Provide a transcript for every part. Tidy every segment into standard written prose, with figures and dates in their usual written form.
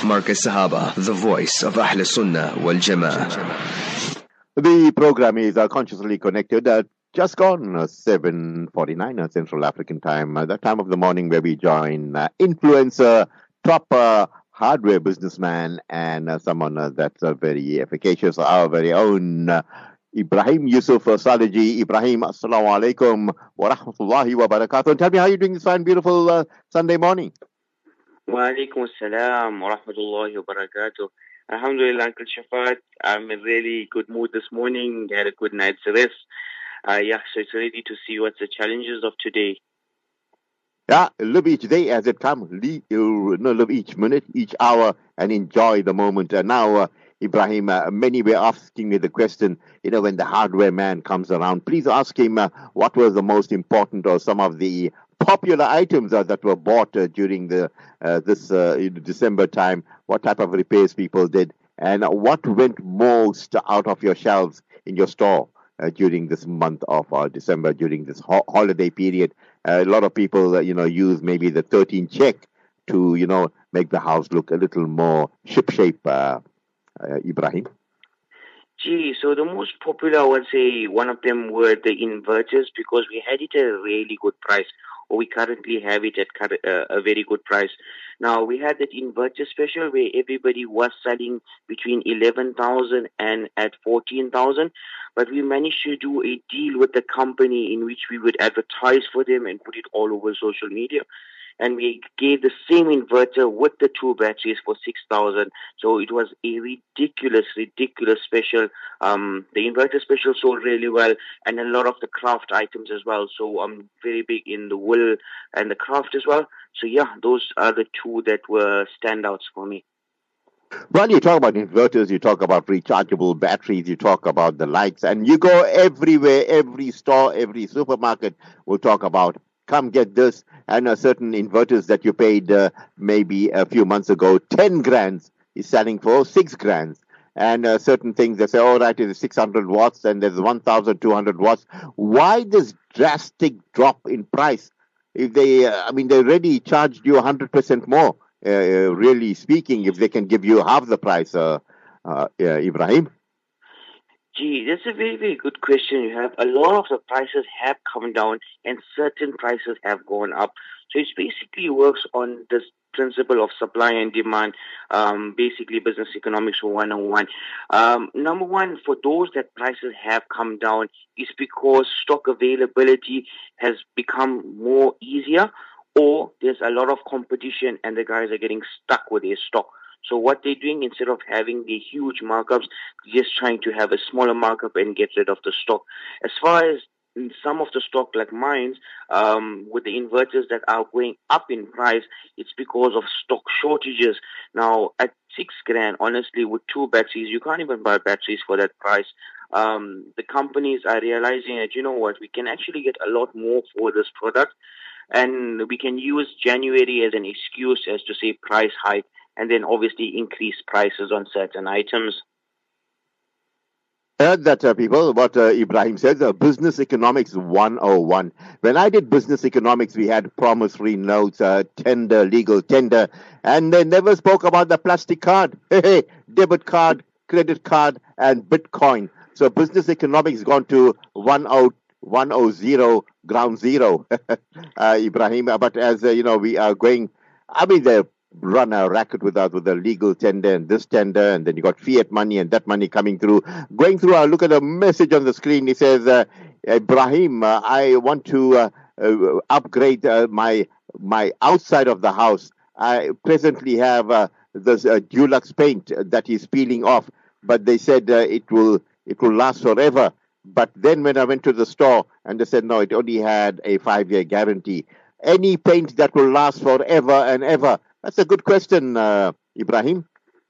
Marcus Sahaba, the voice of Ahl Sunnah wal Jama'ah. The program is consciously connected. Just gone 7:49 Central African time, that time of the morning where we join influencer, top hardware businessman, and someone that's very efficacious, our very own Ibrahim Yusuf Salaji. Ibrahim, assalamu alaikum wa rahmatullahi wa barakatuh. And tell me how you're doing this fine, beautiful Sunday morning. Wa alaikum assalam wa rahmatullahi wa barakatuh. Alhamdulillah, Uncle Shafat. I'm in a really good mood this morning. Had a good night's rest. So it's ready to see what's the challenges of today. Yeah, live each day as it comes. Live each minute, each hour, and enjoy the moment. Now, Ibrahim, many were asking me the question, when the hardware man comes around, please ask him what was the most important or some of the popular items that were bought during this December time, what type of repairs people did, and what went most out of your shelves in your store during this month of December, during this holiday period. A lot of people, use maybe the 13 check to, make the house look a little more ship-shape, Ibrahim. So the most popular, I would say, one of them were the inverters, because we had it at a really good price, or we currently have it at a very good price. Now, we had that inverter special where everybody was selling between 11,000 and at 14,000, but we managed to do a deal with the company in which we would advertise for them and put it all over social media. And we gave the same inverter with the two batteries for 6,000. So it was a ridiculous special. The inverter special sold really well, and a lot of the craft items as well. So I'm very big in the wool and the craft as well. So those are the two that were standouts for me. Well, you talk about inverters, you talk about rechargeable batteries, you talk about the lights, and you go everywhere, every store, every supermarket will talk about, come get this, and certain inverters that you paid maybe a few months ago, 10 grand is selling for 6 grand. And certain things, they say, all right, it's 600 watts and there's 1,200 watts. Why this drastic drop in price? If they, they already charged you 100% more, really speaking, if they can give you half the price, Ibrahim? That's a very, very good question. You have a lot of the prices have come down and certain prices have gone up. So it basically works on this principle of supply and demand, basically business economics 101. Number one, for those that prices have come down is because stock availability has become more easier, or there's a lot of competition and the guys are getting stuck with their stock. So what they're doing, instead of having the huge markups, just trying to have a smaller markup and get rid of the stock. As far as some of the stock like mine, with the inverters that are going up in price, it's because of stock shortages. Now, at 6 grand, honestly, with two batteries, you can't even buy batteries for that price. The companies are realizing that, we can actually get a lot more for this product, and we can use January as an excuse as to say price hike, and then obviously increase prices on certain items. Heard that, people, what Ibrahim says, business economics 101. When I did business economics, we had promissory notes, tender, legal tender, and they never spoke about the plastic card, debit card, credit card, and Bitcoin. So business economics gone to 100, ground zero, Ibrahim. But as, we are going, they run a racket with the legal tender and this tender, and then you got fiat money and that money coming through. Going through, I look at the message on the screen. It says, Ibrahim, I want to upgrade my outside of the house. I presently have this Dulux paint that is peeling off, but they said it will last forever. But then when I went to the store and they said, no, it only had a 5-year guarantee. Any paint that will last forever and ever? That's a good question, Ibrahim.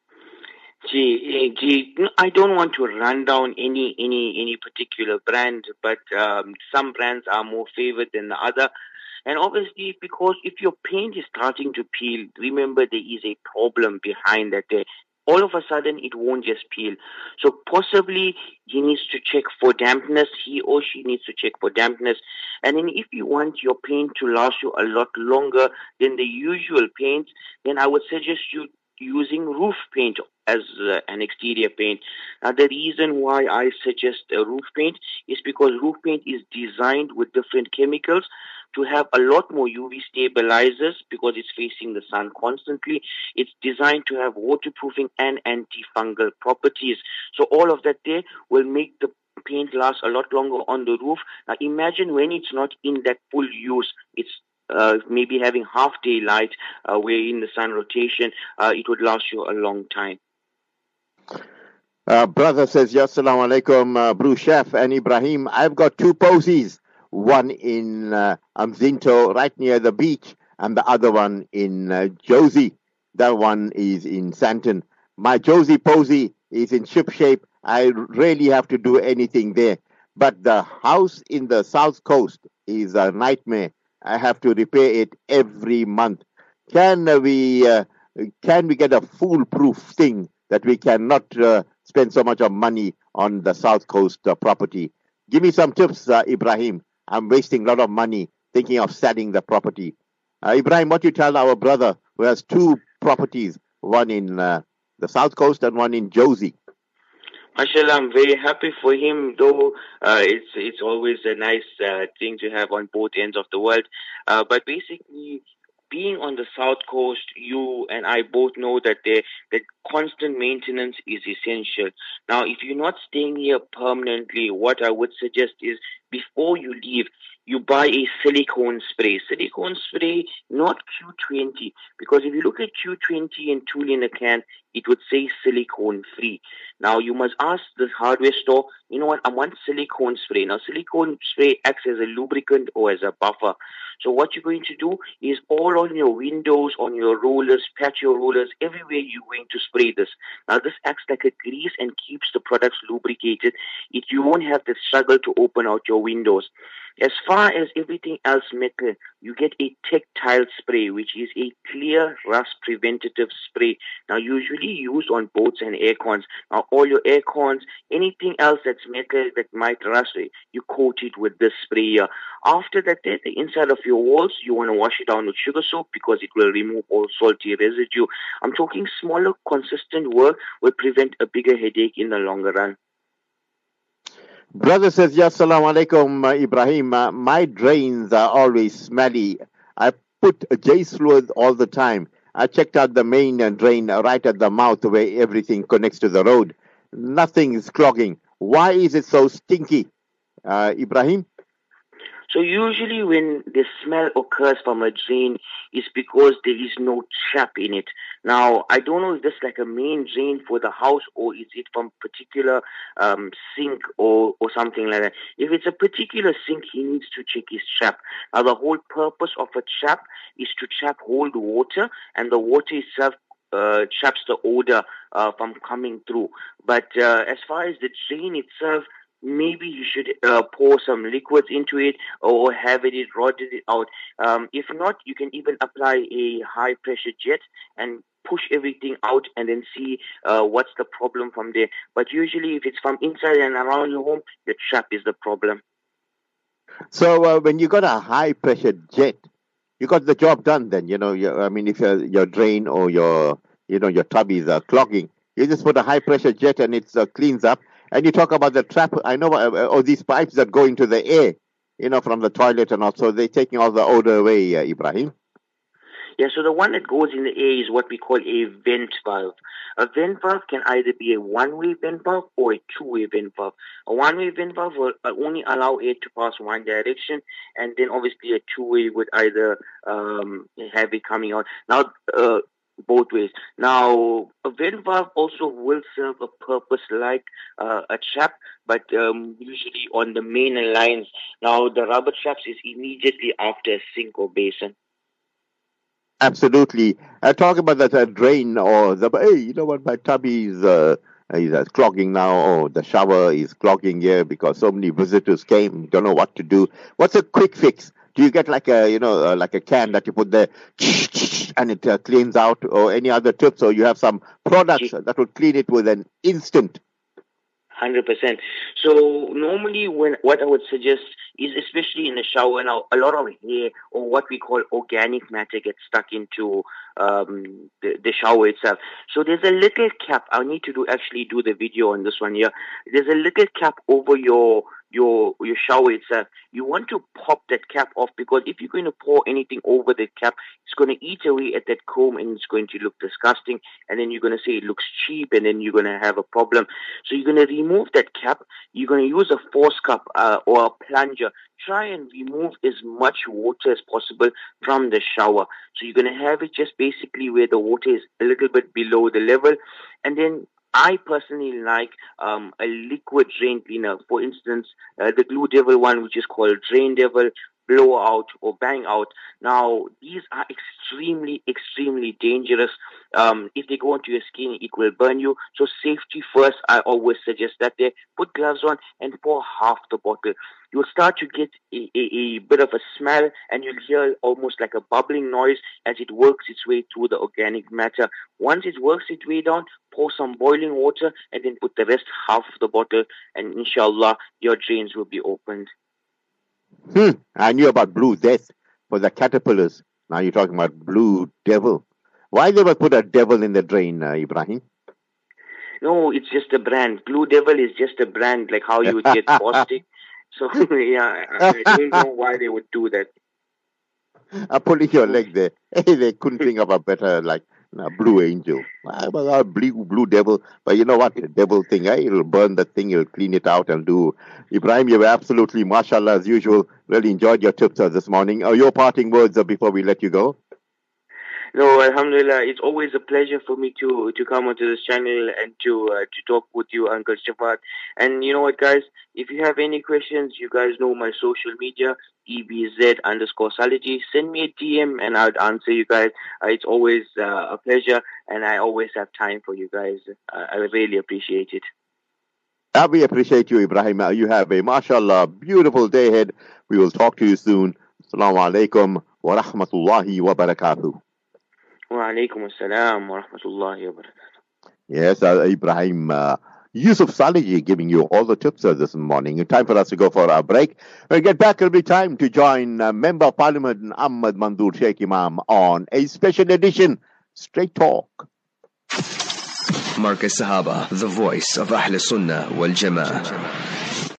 I don't want to run down any particular brand, but some brands are more favored than the other. And obviously, because if your paint is starting to peel, remember there is a problem behind that. All of a sudden, it won't just peel. So possibly he needs to check for dampness. He or she needs to check for dampness. And then if you want your paint to last you a lot longer than the usual paint, then I would suggest you using roof paint as an exterior paint. Now, the reason why I suggest a roof paint is because roof paint is designed with different chemicals to have a lot more UV stabilizers because it's facing the sun constantly. It's designed to have waterproofing and antifungal properties. So all of that there will make the paint last a lot longer on the roof. Now imagine when it's not in that full use, it's maybe having half day light where in the sun rotation, it would last you a long time. Brother says, "Ya Assalamu alaikum, Bruce Chef and Ibrahim. I've got two posies, one in Amzinto, right near the beach, and the other one in Josie. That one is in Santon. My Josie posy is in ship shape. I rarely have to do anything there. But the house in the south coast is a nightmare. I have to repair it every month. Can we get a foolproof thing that we cannot spend so much of money on the south coast property? Give me some tips, Ibrahim. I'm wasting a lot of money thinking of selling the property. Ibrahim, what you tell our brother who has two properties, one in the south coast and one in Josie? Mashallah, I'm very happy for him, though it's always a nice thing to have on both ends of the world. But basically, being on the south coast, you and I both know that constant maintenance is essential. Now, if you're not staying here permanently, what I would suggest is before you leave, you buy a silicone spray. Silicone spray, not Q20, because if you look at Q20 and tool in a can, it would say silicone free. Now, you must ask the hardware store, you know what, I want silicone spray. Now, silicone spray acts as a lubricant or as a buffer. So what you're going to do is all on your windows, on your rollers, patio rollers, everywhere you're going to spray this. Now, this acts like a grease and keeps the products lubricated. You won't have the struggle to open out your windows. As far as everything else metal, you get a tactile spray, which is a clear rust preventative spray. Now, usually used on boats and air cons. Now, all your air cons, anything else that's metal that might rust, you coat it with this spray here. After that, the inside of your walls, you want to wash it down with sugar soap because it will remove all salty residue. I'm talking smaller, consistent work will prevent a bigger headache in the longer run. Brother says, "Ya Assalamu alaikum, Ibrahim. My drains are always smelly. I put Jace fluid all the time. I checked out the main drain right at the mouth where everything connects to the road. Nothing is clogging. Why is it so stinky?" Ibrahim? So usually when the smell occurs from a drain is because there is no trap in it. Now, I don't know if this is like a main drain for the house or is it from particular sink or something like that. If it's a particular sink, he needs to check his trap. Now, the whole purpose of a trap is to trap hold water, and the water itself traps the odor from coming through. But as far as the drain itself, maybe you should pour some liquids into it or have it rotted it out. If not, you can even apply a high pressure jet and push everything out and then see what's the problem from there. But usually if it's from inside and around your home, the trap is the problem. So when you got a high pressure jet, you got the job done then, if your drain or your tubbies are clogging, you just put a high pressure jet and it cleans up. And you talk about the trap, I know, these pipes that go into the air, from the toilet and also they're taking all the odor away, Ibrahim. Yeah, so the one that goes in the air is what we call a vent valve. A vent valve can either be a one-way vent valve or a two-way vent valve. A one-way vent valve will only allow air to pass one direction, and then obviously a two-way would either have it coming out. Now, both ways. Now, a vent valve also will serve a purpose like a trap, but usually on the main lines. Now, the rubber traps is immediately after a sink or basin. Absolutely. Talk about that drain or you know what, my tubby is clogging now, or the shower is clogging here because so many visitors came, don't know what to do. What's a quick fix? Do you get like a can that you put there and it cleans out, or any other tips, or you have some products that will clean it with an instant? 100%. So normally, what I would suggest is, especially in the shower now, a lot of hair or what we call organic matter gets stuck into the shower itself. So there's a little cap. I need to actually do the video on this one here. There's a little cap over your shower itself. You want to pop that cap off, because if you're going to pour anything over the cap, it's going to eat away at that comb and it's going to look disgusting, and then you're going to say it looks cheap, and then you're going to have a problem. So you're going to remove that cap. You're going to use a force cup or a plunger. Try and remove as much water as possible from the shower. So you're going to have it just basically where the water is a little bit below the level, and then I personally like a liquid drain cleaner. For instance, the Glue Devil one, which is called Drain Devil, Blow Out, or Bang Out. Now, these are extremely, extremely dangerous. If they go into your skin, it will burn you. So safety first, I always suggest that they put gloves on and pour half the bottle. You'll start to get a bit of a smell, and you'll hear almost like a bubbling noise as it works its way through the organic matter. Once it works its way down, pour some boiling water and then put the rest half of the bottle, and inshallah, your drains will be opened. I knew about Blue Death for the caterpillars. Now you're talking about Blue Devil. Why they would put a devil in the drain, Ibrahim? No, it's just a brand. Blue Devil is just a brand, like how you would get caustic. So, yeah, I don't know why they would do that. I'm pulling your leg there. Hey, they couldn't think of a better, like, Blue Angel. Blue Devil. But you know what? The devil thing, it'll burn the thing, it'll clean it out and do. Ibrahim, you were absolutely, mashallah, as usual. Really enjoyed your tips this morning. Your parting words before we let you go? No, alhamdulillah, it's always a pleasure for me to come onto this channel and to talk with you, Uncle Shafaat. And you know what, guys? If you have any questions, you guys know my social media, EBZ_Salaji. Send me a DM and I'll answer you guys. It's always a pleasure, and I always have time for you guys. I really appreciate it. We appreciate you, Ibrahim. You have a, mashallah, beautiful day ahead. We will talk to you soon. Assalamu alaikum wa rahmatullahi wa barakatuh. Wa alaikum assalam wa rahmatullahi wa barakatuh. Yes, Ibrahim Yusuf Salaji giving you all the tips this morning. Time for us to go for our break. When we get back, it'll be time to join Member of Parliament Ahmad Manzoor Sheikh Imam on a special edition Straight Talk. Marcus Sahaba, the voice of Ahl Sunnah wal Jama'ah.